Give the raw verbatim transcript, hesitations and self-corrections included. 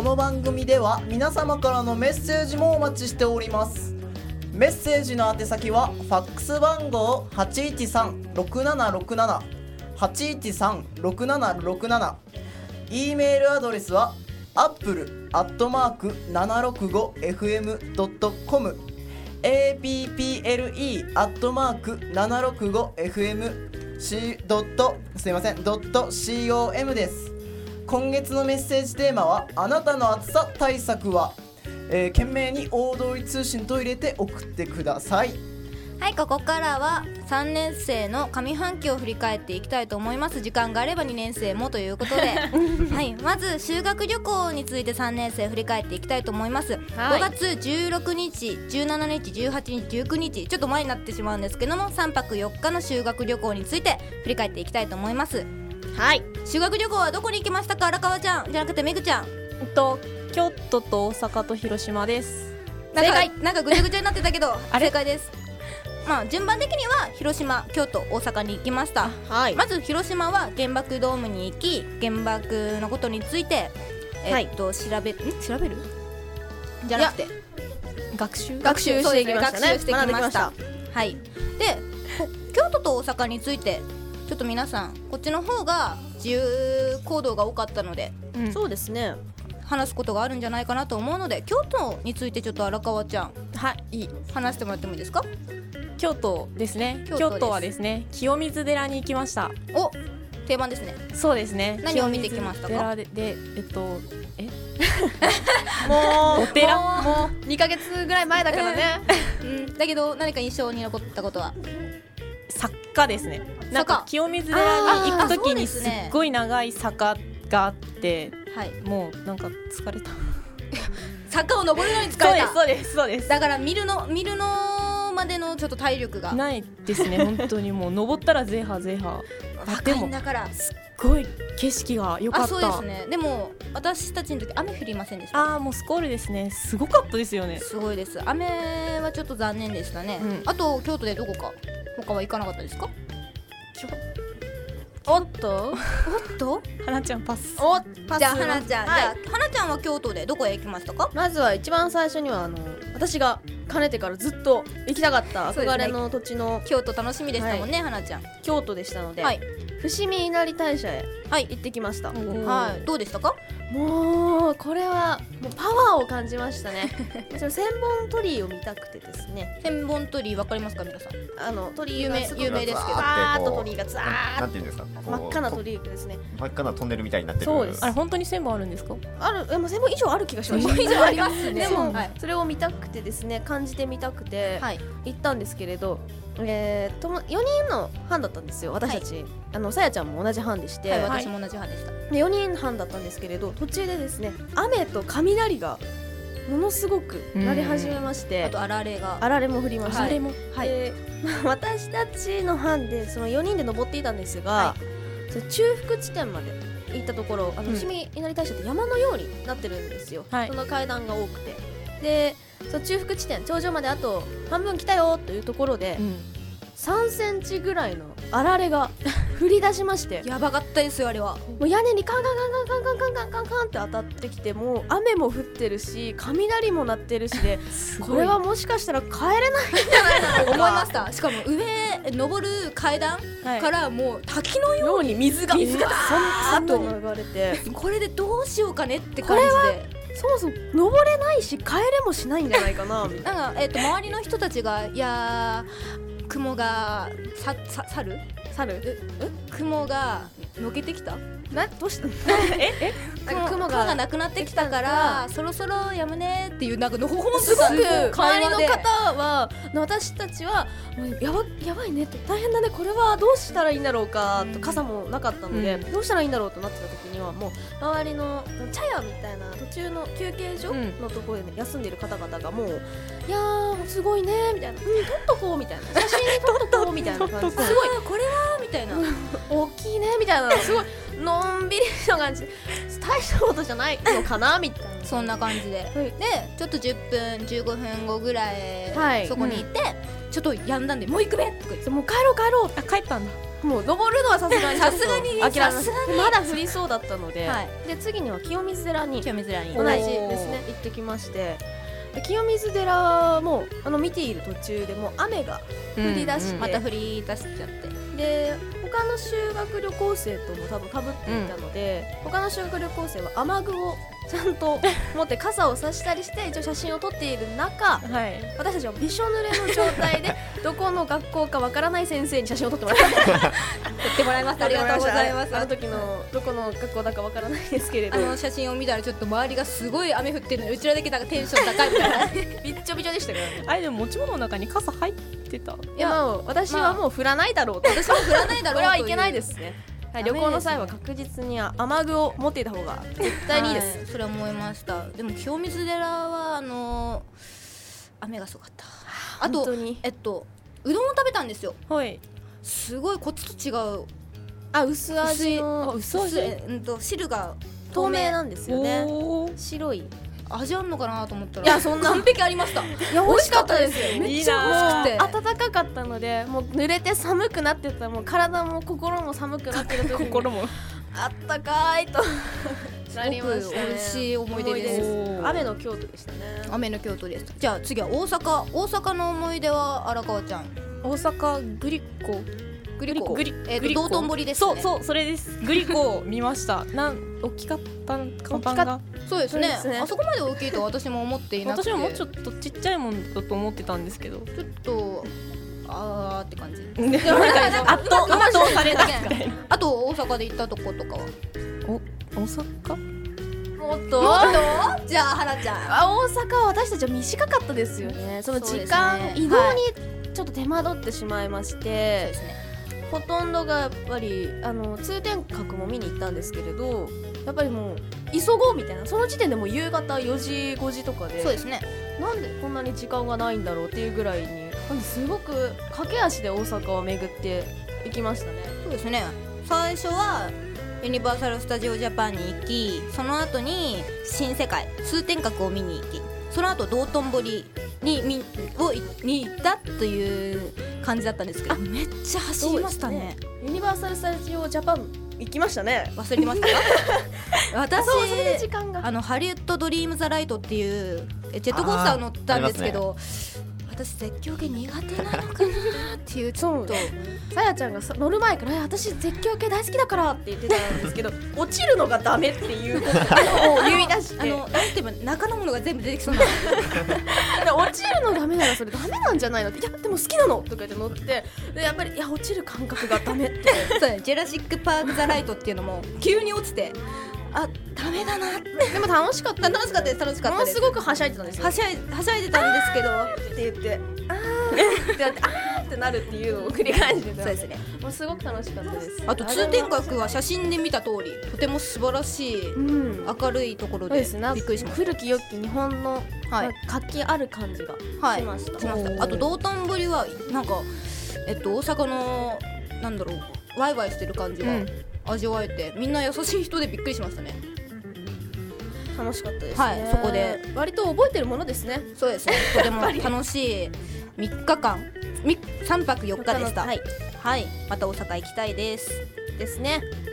の番組では皆様からのメッセージもお待ちしております。メッセージの宛先はファックス番号 はちいちさんろくななろくなな はちいちさんろくななろくなな、 E メールアドレスは アップル アットマーク ななろくごエフエム ドット コム エーピーピーエルイー アットマーク ななろくごエフエム ドットすいませんドット コム です。今月のメッセージテーマはあなたの暑さ対策は、えー、懸命に大通り通信と入れて送ってください。 はい、ここからはさんねん生の上半期を振り返っていきたいと思います。時間があればにねん生もということではい、まず修学旅行についてさんねん生振り返っていきたいと思います、はい、ごがつじゅうろくにちじゅうしちにちじゅうはちにちじゅうくにちちょっと前になってしまうんですけどもさんぱくよっかの修学旅行について振り返っていきたいと思います。はい、修学旅行はどこに行きましたか？荒川ちゃんじゃなくてめぐちゃん。 えっと京都と大阪と広島です。 なんかなんかぐちゃぐちゃになってたけど正解です。まあ順番的には広島、京都、大阪に行きました、はい、まず広島は原爆ドームに行き原爆のことについてえっと、はい、調べん調べるじゃなくて学習学習してきましたね。学習してきました。はい。で京都と大阪についてちょっと皆さんこっちの方が自由行動が多かったので、 うん、そうですね、 話すことがあるんじゃないかなと思うので京都についてちょっと荒川ちゃん、 はい、いい話してもらってもいいですか？ 京都ですね。京都です。京都はですね清水寺に行きました。 お、定番ですね。 そうですね。 何を見てきましたか？ 寺で、でえっとえもうお寺もうにかげつぐらい前だからね、うん、だけど何か印象に残ったことは？ 坂ですね。なんか清水寺に行くときにすっごい長い坂があって、はい、もうなんか疲れた坂を登るのに疲れた。 そうですそうですそうです。 だから見るの見るのまでのちょっと体力がないですね本当にもう登ったらゼーハーゼーハー。 若いんだからすっごい景色が良かった。 あ、そうですね。でも私たちの時雨降りませんでした。 あーもうスコールですね。すごかったですよね。 すごいです。雨はちょっと残念でしたね、うん、あと京都でどこか他は行かなかったですか？ おっとおっと花ちゃんパス。 おパス。じゃあ花ちゃん、はい、じゃあ花ちゃんは京都でどこへ行きましたか？ まずは一番最初にはあの私がかねてからずっと行きたかった憧れの土地の、 ね、京都楽しみでしたもんね、はい、花ちゃん。 京都でしたので、 はい、 伏見稲荷大社へ行ってきました、 はい、どうでしたか？ もうこれはもうパワーを感じましたね千本鳥居を見たくてですね。 千本鳥居わかりますか皆さん？ あの鳥居有名有名ですけど、 ザーッと鳥居がザーッなんていうんですか、 真っ赤な鳥居ですね。 真っ赤なトンネルみたいになってる。 そうです。あれ本当に千本あるんですか？ ある。でも千本以上ある気がします。 千本以上ありますね。 でも、はい、それを見たくてですね、感じてみたくて、はい、行ったんですけれど、えー、ともよにんの班だったんですよ私たち、はい、あのさやちゃんも同じ班でして、 はい、私も同じ班でした。 でよにん班だったんですけれど、途中でですね雨と雷がものすごく鳴り始めまして、 あとあられがあられも降りました。 あられも、 はい、で私たちの班でそのよにんで登っていたんですが、はい、その中腹地点まで行ったところ、あの伏見稲荷大社って山のようになってるんですよ、はい、その階段が多くて、でその中腹地点頂上まであと半分来たよというところで、うん、さんセンチぐらいのあられが降り出しましてやばかったですよあれは。 もう屋根にカンカンカンカンカンカンカンカンカンカンって当たってきて、もう雨も降ってるし雷も鳴ってるしでこれはもしかしたら帰れないんじゃないかと思いました。しかも上登る階段からもう滝のように水が水がそんなと流れてこれでどうしようかねって感じで、 そもそも登れないし帰れもしないんじゃないかなみたいな。 なんか、えー、と周りの人たちがいや雲がささ去る去るえ雲がのけてきたなどうしたええ雲, 雲がなくなってきたからそろそろやむねっていうなんかのほほんとすごく周りの方は私たちはもうやばやばいねって大変だねこれはどうしたらいいんだろうかと、傘もなかったので、うん、どうしたらいいんだろうとなってた時にはもう周りの茶屋みたいな途中の休憩所のところで、ね、休んでいる方々がもういやーすごいねみたいな、うん、撮っとこうみたいな写真撮っとこうみたいな感じですごいこれはみたいな大きいねみたいなすごいのんびりした感じ大したことじゃないのかなみたいなそんな感じで、はい、でちょっとじゅっぷんじゅうごふんごぐらい、はい、そこにいて、うん、ちょっとやんだんでもう行くべとか言ってもう帰ろう帰ろうあ帰ったんだもう登るのはさすがにさすがに諦めましさすがた。まだ降りそうだったので、 はい、 で次には清水寺に清水寺に同じですね行ってきまして、で清水寺もあの見ている途中でもう雨が降り出して、 うんうん、また降り出しちゃって、 で他の修学旅行生とも多分かぶっていたので、うん、他の修学旅行生は雨具をちゃんと持って傘を差したりして一応写真を撮っている中、はい、私たちはびしょ濡れの状態でどこの学校かわからない先生に写真を撮ってもらいました撮ってもらいました。ありがとうございます。 あの時のどこの学校だかわからないですけれど、 あの写真を見たらちょっと周りがすごい雨降ってるのにうちらだけなんかテンション高いみたいなびっちょびちょでしたからね。 あれでも持ち物の中に傘入ってた？いや、まあ、私はもう降らないだろうと、 私も降らないだろうとこれはいけないですね。はい、旅行の際は確実に雨具を持っていた方が絶対にいいです、 はい、それは思いました。でも清水寺はあのー、雨がすごかった。あとえっとうどんを食べたんですよ。はい。すごいこっちと違う。 あ、薄味の薄味、うんと汁が透明なんですよね。白い味あんのかなと思ったら、 いやそんな完璧ありました。いや美味しかったですよ。 めっちゃ美味しくて暖かかったので、もう濡れて寒くなってたらもう体も心も寒くなってる時に心もあったかいとなりましたね。 美味しい思い出です。 雨の京都でしたね。 雨の京都です。じゃあ次は大阪。大阪の思い出は荒川ちゃん。 大阪グリコグリコグリえー、道頓堀ですね。 そうそうそれです。グリコを見ました。なん大きかった看板が。 そうですね。ですねあそこまで大きいと私も思っていなくて。 私ももうちょっとちっちゃいもんだと思ってたんですけど。 ちょっとあーって感じ。 あっと圧倒されたみたいな。 あと大阪で行ったとことかは。 お大阪？ もっともっとじゃあ花ちゃん。 あ大阪は私たちは短かったですよね。その時間、ね、移動にちょっと手間取ってしまいまして。そうですね。ほとんどがやっぱりあの通天閣も見に行ったんですけれど、やっぱりもう急ごうみたいな、その時点でもう夕方よじごじとかで、 そうですね、 なんでこんなに時間がないんだろうっていうぐらいに、すごく駆け足で大阪を巡って行きましたね。 そうですね。最初はユニバーサル・スタジオ・ジャパンに行き、その後に新世界通天閣を見に行き、その後道頓堀にみをに行ったという感じだったんですけど、めっちゃ走りました ね, ねユニバーサル・スタジオ・ジャパン行きましたね。 忘れてましたか私そうそれで時間があのハリウッド・ドリーム・ザ・ライトっていうジェットコースター乗ったんですけど、私絶叫系苦手なのかなっていうちょっとさやちゃんが乗る前から私絶叫系大好きだからって言ってたんですけど落ちるのがダメっていうことを言い出して、 あのなんて言えば中のものが全部出てきそうな落ちるのダメならそれダメなんじゃないのって、いやでも好きなのとか言って乗って、でやっぱりいや落ちる感覚がダメってそうジェラシック・パーク・ザ・ライトっていうのも急に落ちて、あダメだなって。 でも楽しかった楽しかったです楽しかったです。 ものすごくはしゃいでたんですよ。 はしゃいはしゃいでたんですけどって言ってあーってなってあーってなるっていうのを繰り返してた。 そうですね。 もうすごく楽しかったです。 あと通天閣は写真で見た通りとても素晴らしい、うん、明るいところでびっくりしました。 古き良き日本の、はい、活気ある感じがしました。 はい、しました。あと道頓堀はなんかえっと大阪のなんだろうワイワイしてる感じが味わえて、うん、みんな優しい人でびっくりしましたね。 楽しかったですね。 はい、そこで割と覚えてるものですね。 そうですね。とても楽しいみっかかんさんぱくよっかでした。はい、はい、また大阪行きたいですですね。